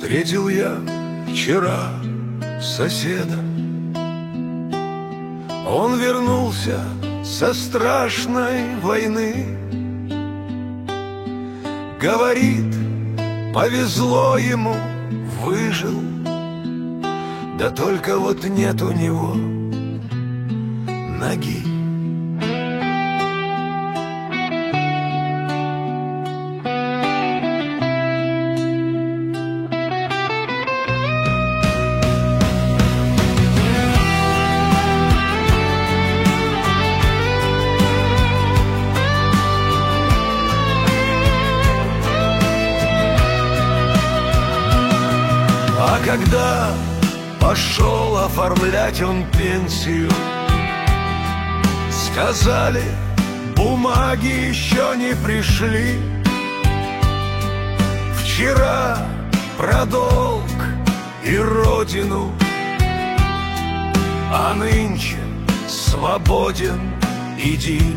Встретил я вчера соседа. Он вернулся со страшной войны. Говорит, повезло ему, выжил. Да только вот нет у него ноги. А когда пошел оформлять он пенсию, сказали, бумаги еще не пришли. Вчера про долг и родину, а нынче свободен, иди.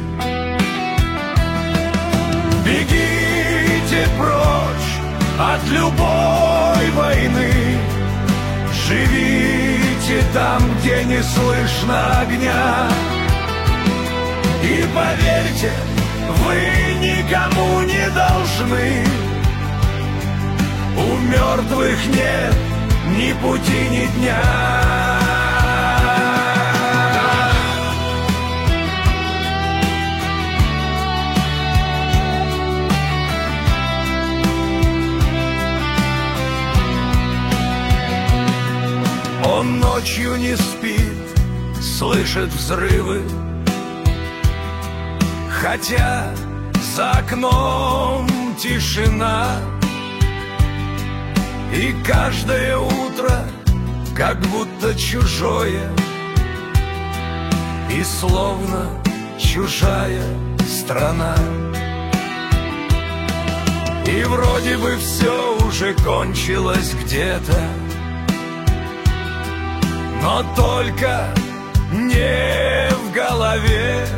Бегите прочь от любой войны, живите там, где не слышно огня. И поверьте, вы никому не должны. У мертвых нет ни пути, ни дня. Он ночью не спит, слышит взрывы, хотя за окном тишина. И каждое утро как будто чужое, и словно чужая страна. И вроде бы все уже кончилось где-то, но только не в голове.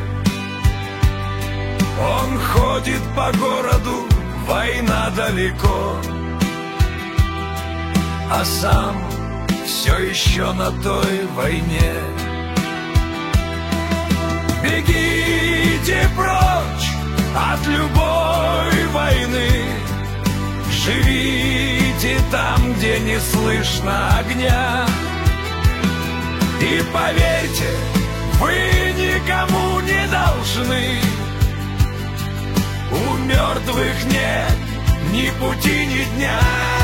Он ходит по городу, война далеко, а сам все еще на той войне. Бегите прочь от любой войны, живите там, где не слышно огня. И поверьте, вы никому не должны. У мертвых нет ни пути, ни дня.